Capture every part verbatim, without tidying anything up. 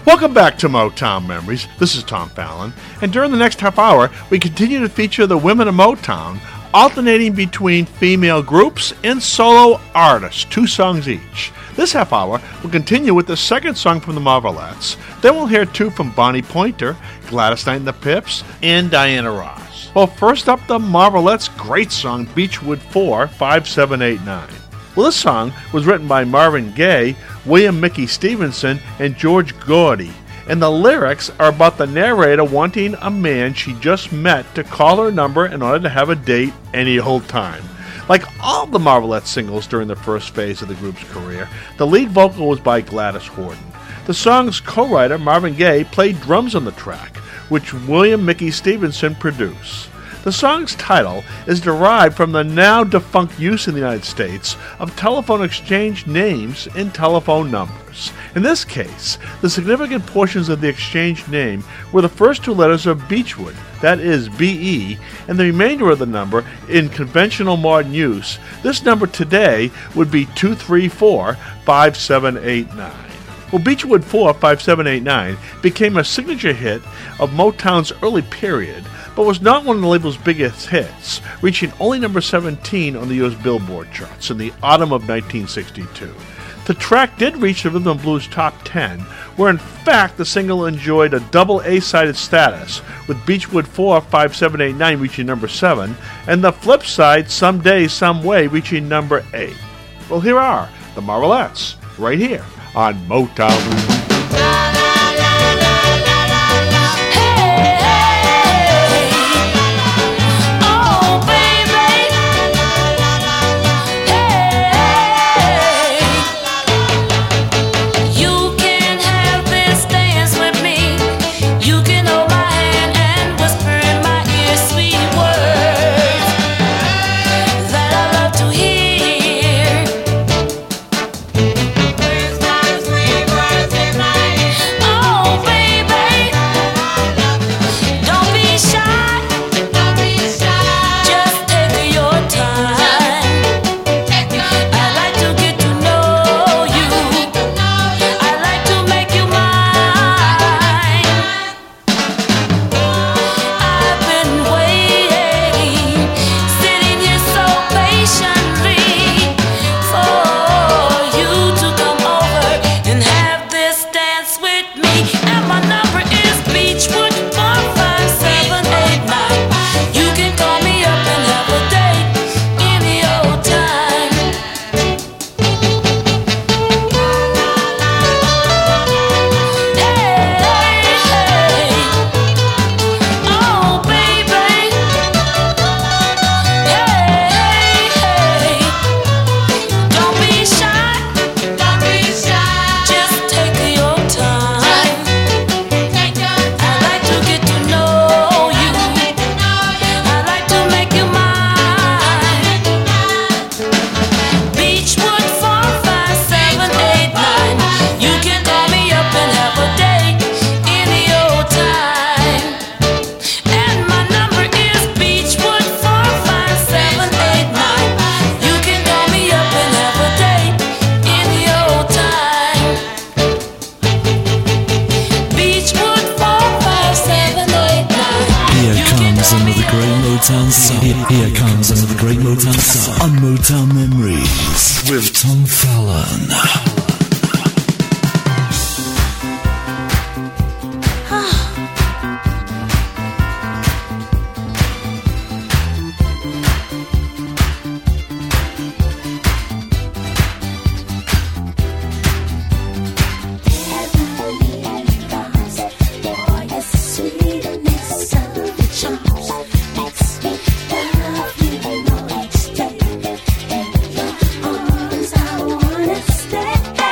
Welcome back to Motown Memories. This is Tom Fallon, and during the next half hour, we continue to feature the women of Motown, alternating between female groups and solo artists, two songs each. This half hour will continue with the second song from the Marvelettes. Then we'll hear two from Bonnie Pointer, Gladys Knight and the Pips, and Diana Ross. Well, first up, the Marvelettes' great song, Beechwood four, five seven eight nine. Well, this song was written by Marvin Gaye, William Mickey Stevenson, and George Gordy, and the lyrics are about the narrator wanting a man she just met to call her number in order to have a date any old time. Like all the Marvelettes singles during the first phase of the group's career, the lead vocal was by Gladys Horton. The song's co-writer, Marvin Gaye, played drums on the track, which William Mickey Stevenson produced. The song's title is derived from the now-defunct use in the United States of telephone exchange names and telephone numbers. In this case, the significant portions of the exchange name were the first two letters of Beechwood, that is B E, and the remainder of the number in conventional modern use. This number today would be two three four, five seven eight nine. Well, Beechwood four, five seven eight nine became a signature hit of Motown's early period, but was not one of the label's biggest hits, reaching only number seventeen on the U S Billboard charts in the autumn of nineteen sixty-two. The track did reach the Rhythm and Blues Top ten, where in fact the single enjoyed a double A-sided status, with Beechwood four, five seven eight nine reaching number seven, and the flip side, Someday, Some Way, reaching number eight. Well, here are the Marvelettes, right here on Motown. Here comes another great Motown song on Motown Memories with Tom Fallon. Stay.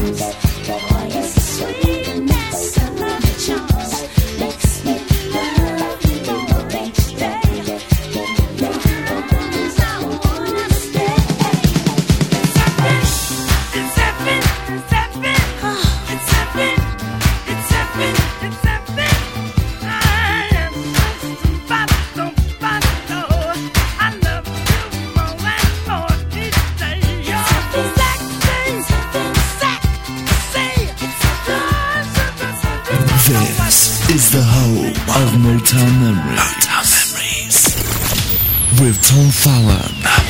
Motown Memories. Motown Memories. With Tom Fallon.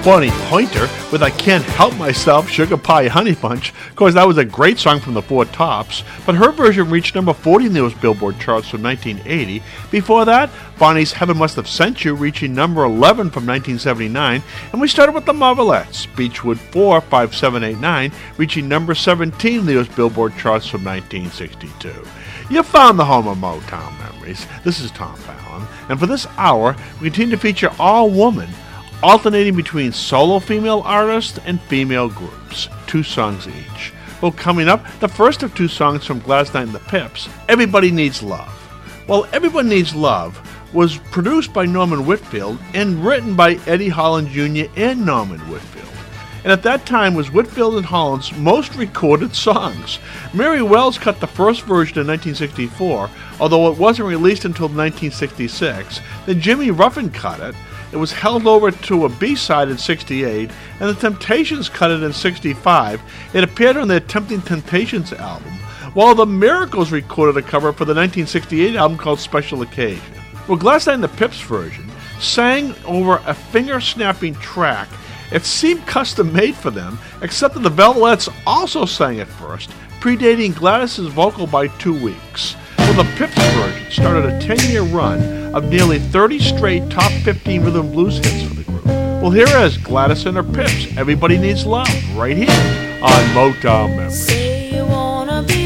Bonnie Pointer with I Can't Help Myself, Sugar Pie Honey Punch. Of course, that was a great song from the Four Tops, but her version reached number forty in those Billboard charts from nineteen eighty. Before that, Bonnie's Heaven Must Have Sent You reaching number eleven from nineteen seventy-nine, and we started with the Marvelettes, Beechwood four five seven eight nine, reaching number seventeen in those Billboard charts from nineteen sixty-two. You found the home of Motown Memories. This is Tom Fallon, and for this hour, we continue to feature all woman, alternating between solo female artists and female groups, two songs each. Well, coming up, the first of two songs from Gladys Knight and the Pips, Everybody Needs Love. Well, Everybody Needs Love was produced by Norman Whitfield and written by Eddie Holland Junior and Norman Whitfield, and at that time was Whitfield and Holland's most recorded songs. Mary Wells cut the first version in nineteen sixty-four, although it wasn't released until nineteen sixty-six. Then Jimmy Ruffin cut it. It was held over to a B-side in sixty-eight, and the Temptations cut it in sixty-five. It appeared on their Tempting Temptations album, while the Miracles recorded a cover for the nineteen sixty-eight album called Special Occasion. Well, Gladys Knight and the Pips version sang over a finger-snapping track. It seemed custom-made for them, except that the Velvets also sang it first, predating Gladys's vocal by two weeks. Well, the Pips version started a ten-year run of nearly thirty straight top fifteen rhythm and blues hits for the group. Well, here is Gladys and her Pips, Everybody Needs Love, right here on Motown Memories. Say you wanna be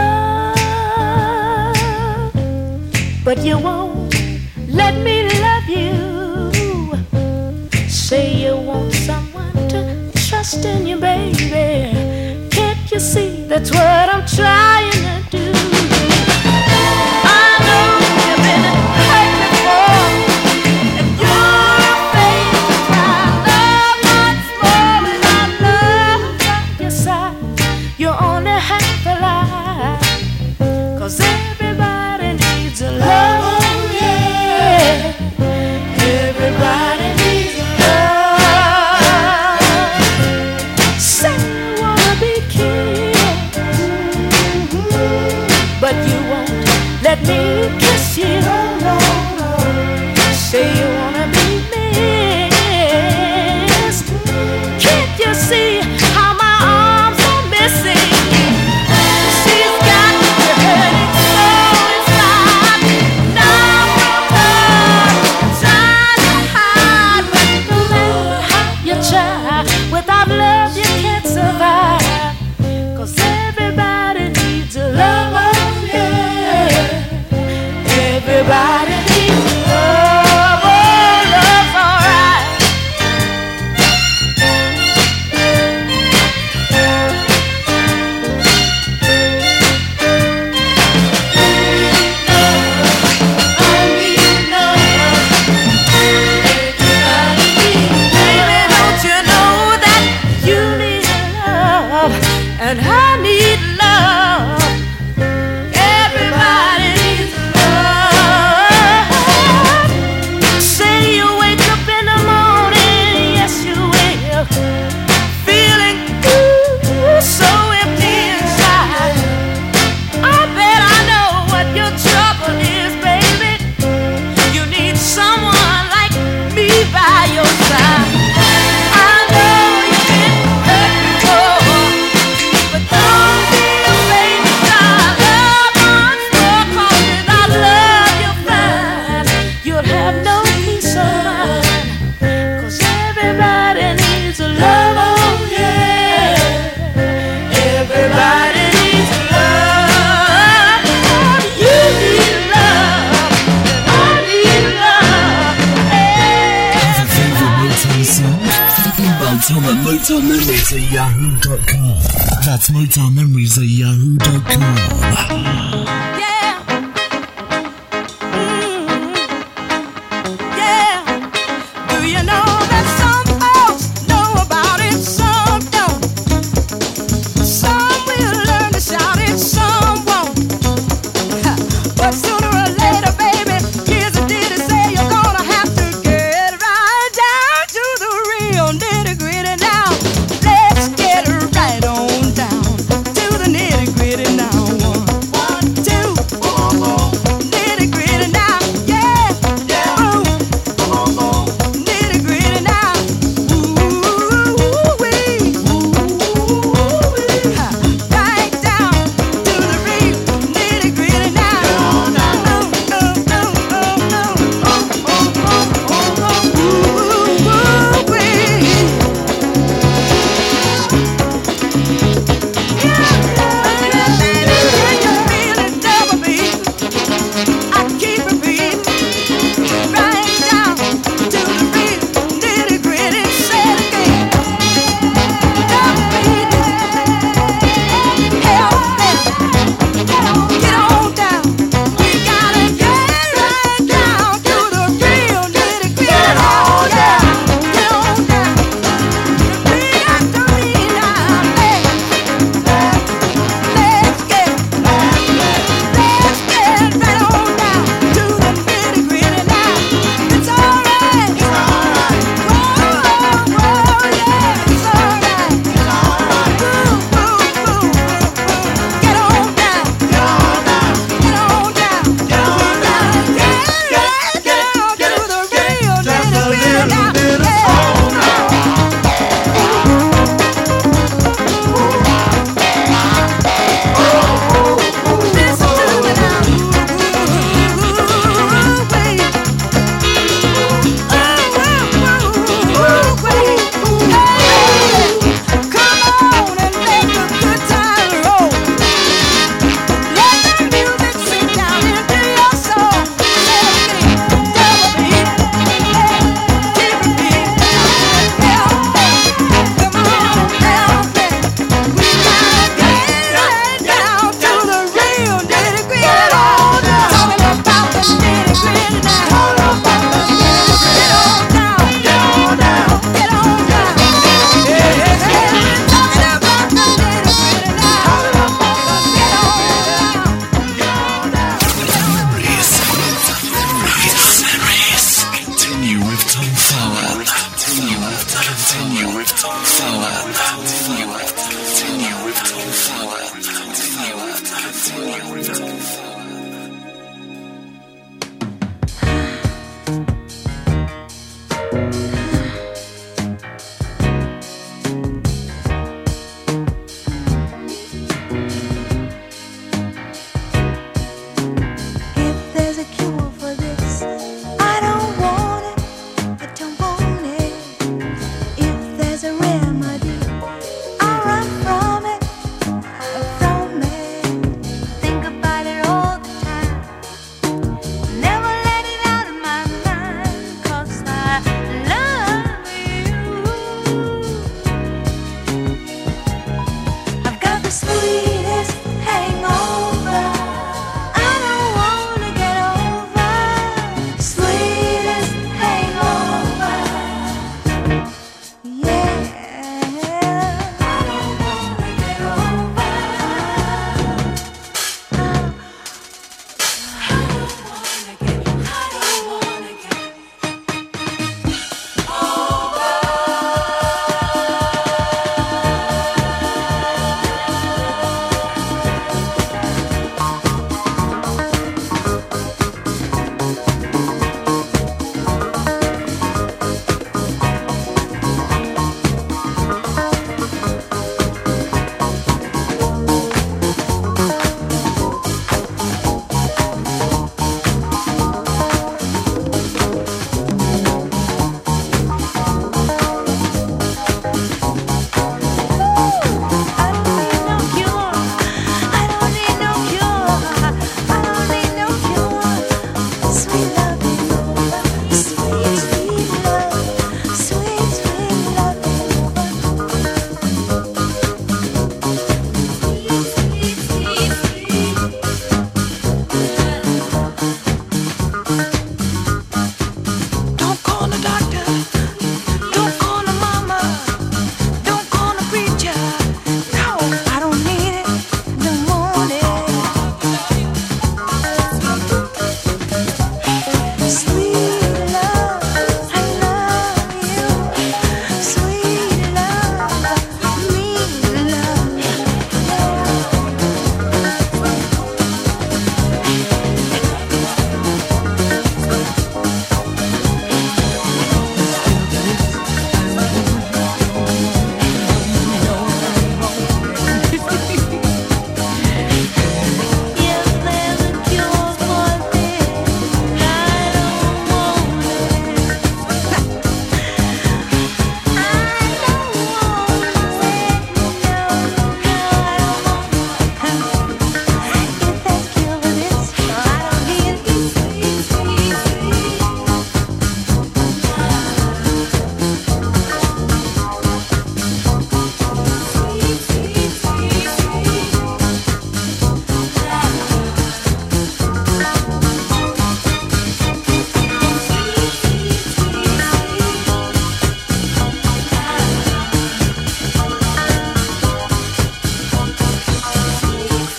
loved, but you won't let me love you. Say you want someone to trust in you, baby. Can't you see that's what I'm trying to do? Let me kiss you. Say you wanna be missed. Can't you see how my arms are missing? She's got me hurting so inside. Now I'm trying to hide, but no matter how you try, without love you can't survive. 'Cause everybody needs a love. Everybody needs love, oh, love's alright. I need love, everybody needs love. Baby, don't you know that you need love, and I need love. Everybody needs love. Say you wake up in the morning, yes you will, feeling ooh, so empty inside. I bet I know what your trouble is, baby. You need someone like me by your side. I know you've been hurt before, but don't be afraid to try. Love once more, 'cause without love you'll find you'll have no peace of mind. 'Cause everybody needs a love, oh yeah. Everybody needs love. You need love, and I need love. Have a favorite Motown song? Email Tom at Motown Memories at yahoo dot com. That's Motown Memories at yahoo dot com. Yeah. Mm. Yeah. Do you know that some folks know about it, some don't? Some will learn to shout it, some won't. But sooner or later, baby, here's a ditty say you're gonna have to get right down to the real nitty-gritty now. Let's get right on down to the nitty-gritty now. One, one, two.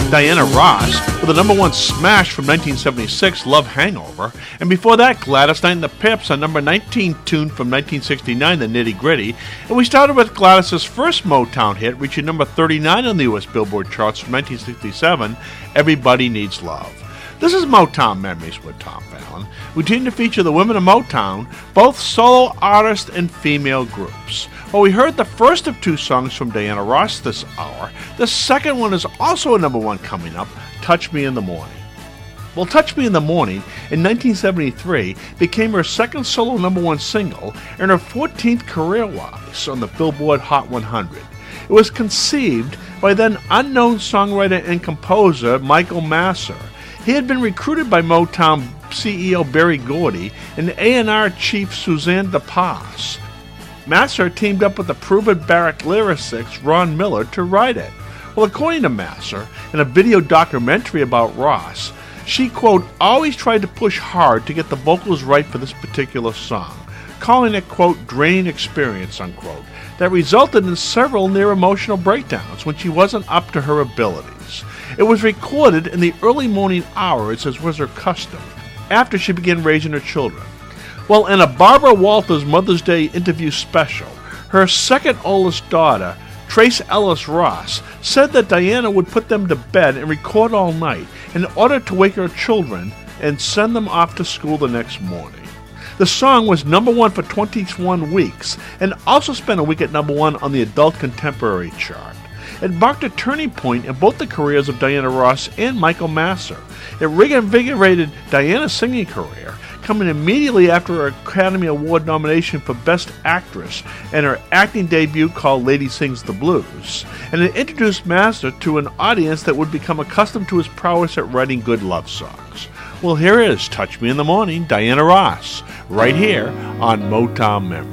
Diana Ross with a number one smash from nineteen seventy-six, Love Hangover, and before that, Gladys Knight and the Pips, a number nineteen tune from nineteen sixty-nine, The Nitty Gritty, and we started with Gladys's first Motown hit, reaching number thirty-nine on the U S Billboard charts from nineteen sixty-seven, Everybody Needs Love. This is Motown Memories with Tom Fallon. We continue to feature the women of Motown, both solo artists and female groups. Well, we heard the first of two songs from Diana Ross this hour. The second one is also a number one coming up, Touch Me in the Morning. Well, Touch Me in the Morning in nineteen seventy-three became her second solo number one single and her fourteenth career-wise on the Billboard Hot one hundred. It was conceived by then unknown songwriter and composer Michael Masser. He had been recruited by Motown C E O Berry Gordy and A and R chief Suzanne DePass. Masser teamed up with the proven Barrett lyricist Ron Miller to write it. Well, according to Masser, in a video documentary about Ross, she, quote, always tried to push hard to get the vocals right for this particular song, calling it, quote, draining experience, unquote, that resulted in several near-emotional breakdowns when she wasn't up to her abilities. It was recorded in the early morning hours, as was her custom, after she began raising her children. Well, in a Barbara Walters Mother's Day interview special, her second oldest daughter, Trace Ellis Ross, said that Diana would put them to bed and record all night in order to wake her children and send them off to school the next morning. The song was number one for twenty-one weeks and also spent a week at number one on the Adult Contemporary chart. It marked a turning point in both the careers of Diana Ross and Michael Masser. It reinvigorated Diana's singing career, coming immediately after her Academy Award nomination for Best Actress and her acting debut called Lady Sings the Blues. And it introduced Masser to an audience that would become accustomed to his prowess at writing good love songs. Well, here is Touch Me in the Morning, Diana Ross, right here on Motown Memories.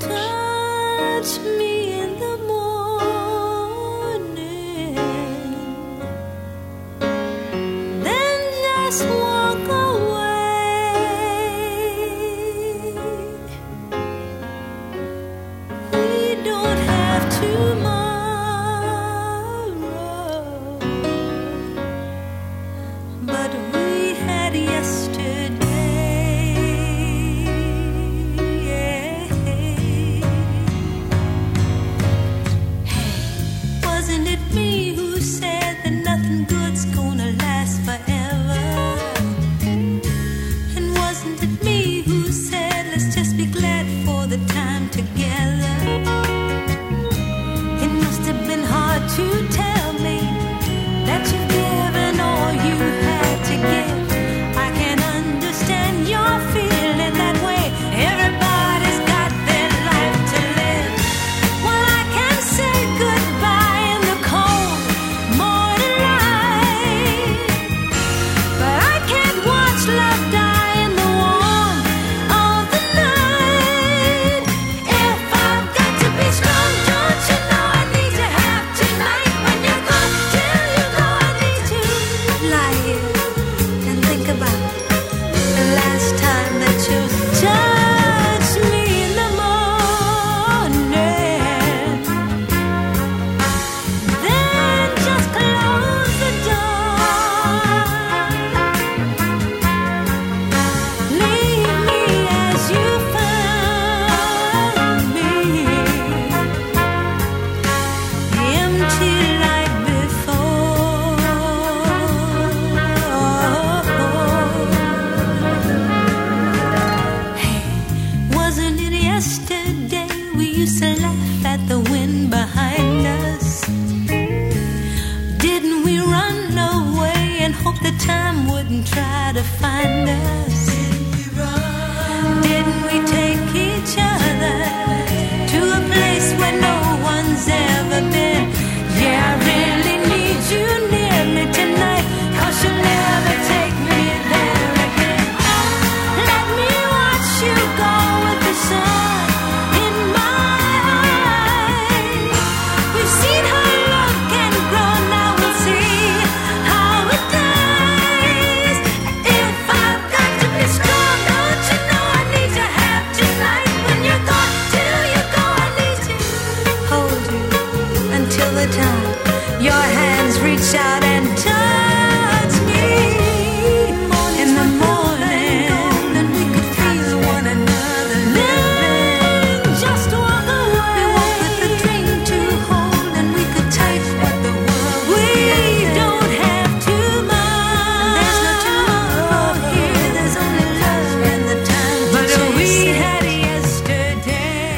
Touch me in the morning, then just walk away. We don't have tomorrow, but we had yesterday. Wasn't it me who said that nothing good's gonna last forever? And wasn't it me who said let's just be glad for the time together? It must have been hard to tell me that you've given all you had to give. I can understand your feeling that way. Everybody's got their life to live. Well, I can say goodbye in the cold morning light, but I can't watch love die in the warm of the night. If I've got to be strong, don't you know I need to have tonight? When you're gone, till you go, I need to lie here and think about the last time that you touched me in the morning. Then just close the door. Leave me as you found me, empty like before. Hey, wasn't it yesterday we used to laugh at the wind behind us? Didn't we run away and hope the time wouldn't try to find us? Didn't we take each other to a place where no one's ever been? Yeah, I really need you near me tonight, 'cause you'll never take me there again. Let me watch you go with the sun in my eyes. We've seen how love can grow, now we'll see how it dies. If I've got to be strong, don't you know I need to have tonight? When you're gone, till you go, I need to hold you until the time your hands reach out and touch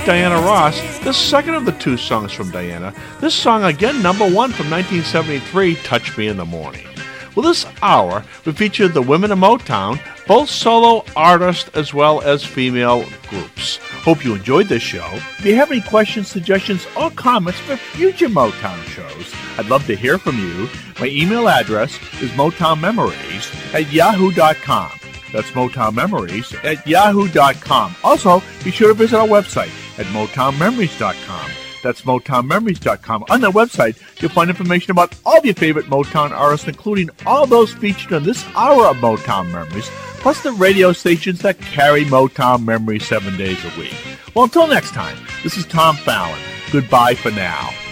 Diana Ross, the second of the two songs from Diana. This song, again, number one from nineteen seventy-three, Touch Me in the Morning. Well, this hour, we featured the women of Motown, both solo artists as well as female groups. Hope you enjoyed this show. If you have any questions, suggestions, or comments for future Motown shows, I'd love to hear from you. My email address is motownmemories at yahoo dot com. That's motownmemories at yahoo dot com. Also, be sure to visit our website at motown memories dot com. That's motown memories dot com. On that website, you'll find information about all of your favorite Motown artists, including all those featured on this hour of Motown Memories, plus the radio stations that carry Motown Memories seven days a week. Well, until next time, this is Tom Fallon. Goodbye for now.